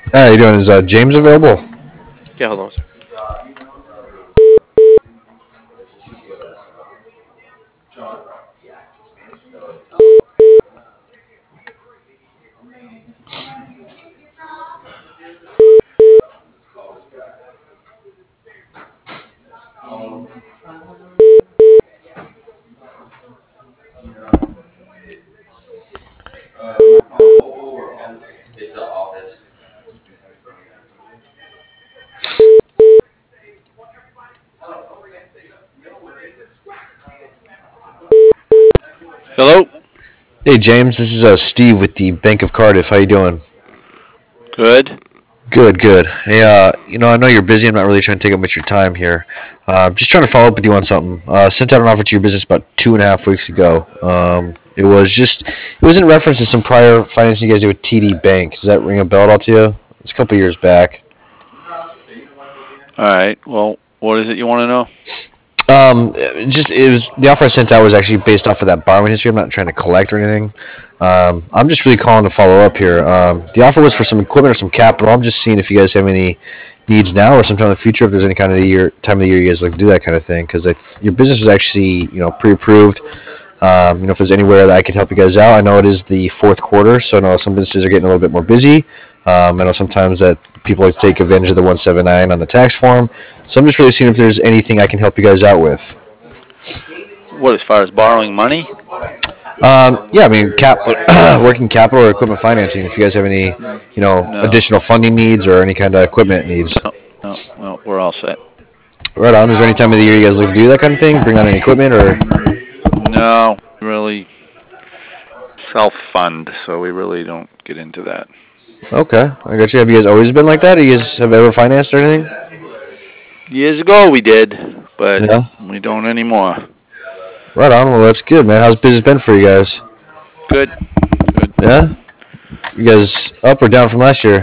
Hey, how you doing? Is James available? Yeah, hold on. Hello. Hey, James. This is Steve with the Bank of Cardiff. How you doing? Good. Good, good. Hey, I know you're busy. I'm not really trying to take up much of your time here. Just trying to follow up with you on something. Sent out an offer to your business about 2.5 weeks ago. It was in reference to some prior financing you guys did with TD Bank. Does that ring a bell at all to you? It's a couple years back. All right. Well, what is it you want to know? Just it was the offer I sent out was actually based off of that borrowing history. I'm not trying to collect or anything. I'm just really calling to follow up here. The offer was for some equipment or some capital. I'm just seeing if you guys have any needs now or sometime in the future. If there's any kind of time of the year you guys like to do that kind of thing, because your business was actually pre-approved. If there's anywhere that I could help you guys out, I know it is the fourth quarter, so I know some businesses are getting a little bit more busy. I know sometimes that people like to take advantage of the 179 on the tax form. So I'm just really seeing if there's anything I can help you guys out with. What, as far as borrowing money? Yeah, I mean, working capital or equipment financing. If you guys have any, No. additional funding needs or any kind of equipment needs. No. No. No. We're all set. Right on. Is there any time of the year you guys like to do that kind of thing? Bring on any equipment or? No. Really self-fund, so we really don't get into that. Okay, I got you. Have you guys always been like that? Or you guys have ever financed or anything? Years ago we did, but Yeah. we don't anymore. Right on. Well, that's good, man. How's business been for you guys? Good. Good. Yeah. You guys up or down from last year?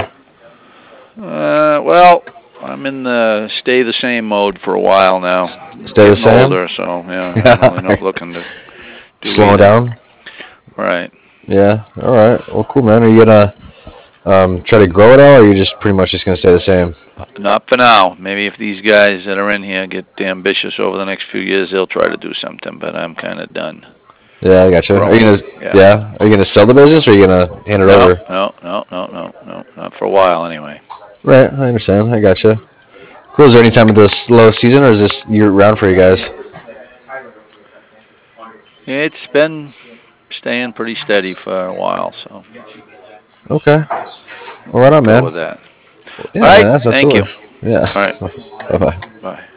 Well, I'm in the stay the same mode for a while now. Stay the Getting same. older, so yeah, I'm really not Yeah. looking to do Slowing either. down. Right. Yeah. All right. Well, cool, man. Are you gonna try to grow it all, or are you just pretty much just gonna stay the same? Not for now. Maybe if these guys that are in here get ambitious over the next few years, they'll try to do something. But I'm kind of done Yeah, I gotcha. Are you growing. gonna Yeah. Yeah? Are you gonna sell the business, or are you gonna hand it No, over? no, no, no, no, no. Not for a while anyway. Right. I understand. I gotcha. Cool. Is there any time of the slow season, or is this year round for you guys? It's been staying pretty steady for a while, so Okay. All we'll right, on, go man. with that. All Yeah, man. right. That's Thank you. absolutely. Yeah. All right. Bye bye. Bye.